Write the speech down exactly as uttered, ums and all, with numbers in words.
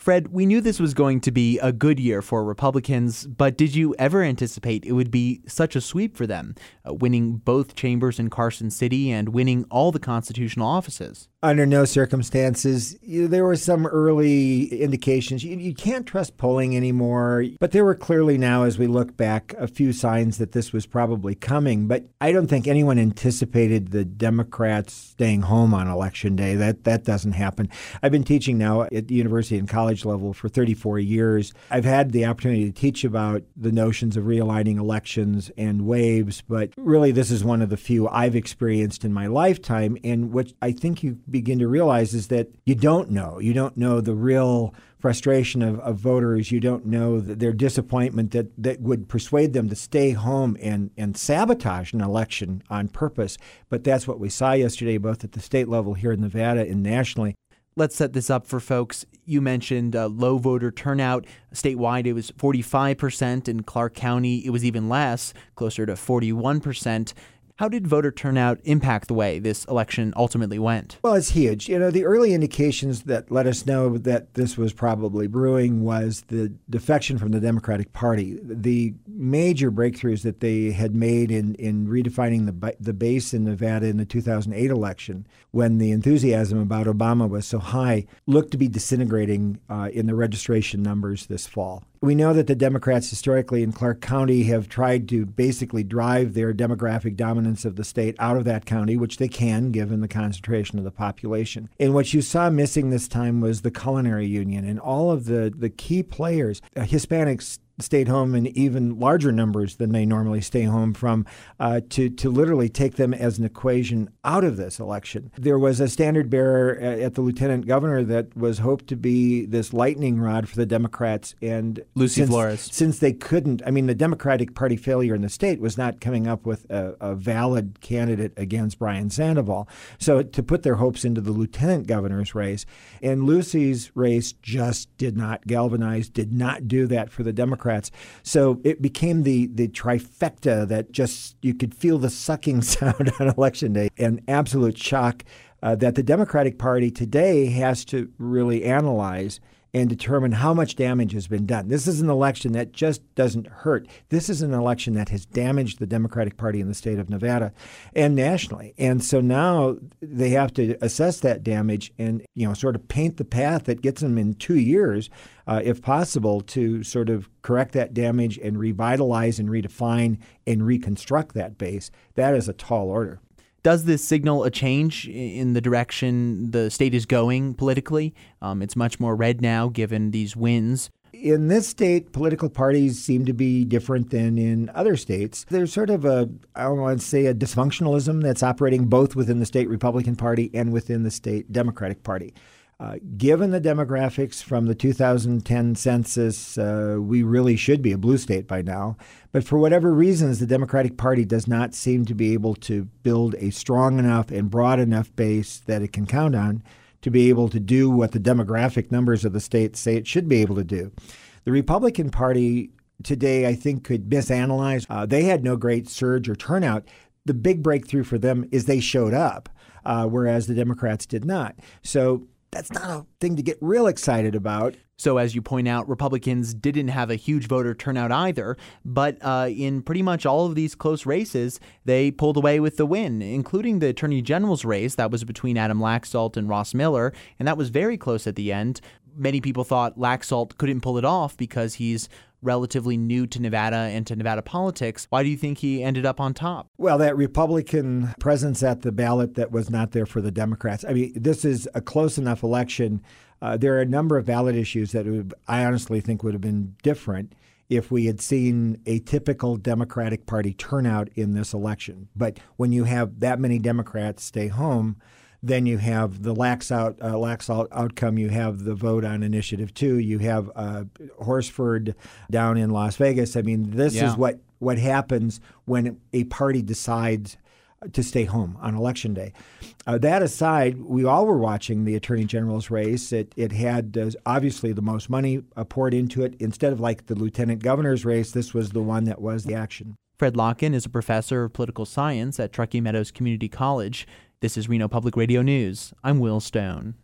Fred, we knew this was going to be a good year for Republicans, but did you ever anticipate it would be such a sweep for them, uh, winning both chambers in Carson City and winning all the constitutional offices? Under no circumstances. You, there were some early indications. You, you can't trust polling anymore, but there were clearly now, as we look back, a few signs that this was probably coming. But I don't think anyone anticipated the Democrats staying home on Election Day. That that doesn't happen. I've been teaching now at the university and college level for thirty-four years. I've had the opportunity to teach about the notions of realigning elections and waves, but really this is one of the few I've experienced in my lifetime. And what I think you begin to realize is that you don't know. You don't know the real frustration of, of voters. You don't know their disappointment that, that would persuade them to stay home and, and sabotage an election on purpose. But that's what we saw yesterday, both at the state level here in Nevada and nationally. Let's set this up for folks. You mentioned uh, low voter turnout. Statewide, it was forty-five percent. In Clark County, it was even less, closer to forty-one percent. How did voter turnout impact the way this election ultimately went? Well, it's huge. You know, the early indications that let us know that this was probably brewing was the defection from the Democratic Party. The major breakthroughs that they had made in, in redefining the the base in Nevada in the two thousand eight election, when the enthusiasm about Obama was so high, looked to be disintegrating uh, in the registration numbers this fall. We know that the Democrats historically in Clark County have tried to basically drive their demographic dominance of the state out of that county, which they can given the concentration of the population. And what you saw missing this time was the Culinary Union and all of the, the key players. Uh, Hispanics stayed home in even larger numbers than they normally stay home from uh, to, to literally take them as an equation out of this election. There was a standard bearer at the lieutenant governor that was hoped to be this lightning rod for the Democrats. And Lucy since, Flores. Since they couldn't, I mean, the Democratic Party failure in the state was not coming up with a, a valid candidate against Brian Sandoval. So to put their hopes into the lieutenant governor's race, and Lucy's race just did not galvanize, did not do that for the Democrats. So it became the the trifecta that just you could feel the sucking sound on Election Day. An absolute shock uh, that the Democratic Party today has to really analyze and determine how much damage has been done. This is an election that just doesn't hurt. This is an election that has damaged the Democratic Party in the state of Nevada and nationally. And so now they have to assess that damage and, you know, sort of paint the path that gets them in two years, uh, if possible, to sort of correct that damage and revitalize and redefine and reconstruct that base. That is a tall order. Does this signal a change in the direction the state is going politically? Um, it's much more red now, given these wins. In this state, political parties seem to be different than in other states. There's sort of a, I don't want to say a dysfunctionalism that's operating both within the state Republican Party and within the state Democratic Party. Uh, given the demographics from the two thousand ten census, uh, we really should be a blue state by now. But for whatever reasons, the Democratic Party does not seem to be able to build a strong enough and broad enough base that it can count on to be able to do what the demographic numbers of the state say it should be able to do. The Republican Party today, I think, could misanalyze. Uh, they had no great surge or turnout. The big breakthrough for them is they showed up, uh, whereas the Democrats did not. So that's not a thing to get real excited about. So as you point out, Republicans didn't have a huge voter turnout either, but uh, in pretty much all of these close races, they pulled away with the win, including the Attorney General's race that was between Adam Laxalt and Ross Miller, and that was very close at the end. Many people thought Laxalt couldn't pull it off because he's relatively new to Nevada and to Nevada politics. Why do you think he ended up on top? Well, that Republican presence at the ballot that was not there for the Democrats. I mean, this is a close enough election. Uh, there are a number of ballot issues that would, I honestly think would have been different if we had seen a typical Democratic Party turnout in this election. But when you have that many Democrats stay home, then you have the lax out, uh, lax out outcome. You have the vote on Initiative two. You have uh, Horsford down in Las Vegas. I mean, this yeah. is what, what happens when a party decides to stay home on Election Day. Uh, that aside, we all were watching the Attorney General's race. It it had uh, obviously the most money uh, poured into it. Instead of like the Lieutenant Governor's race, this was the one that was the action. Fred Locken is a professor of political science at Truckee Meadows Community College. This is Reno Public Radio News. I'm Will Stone.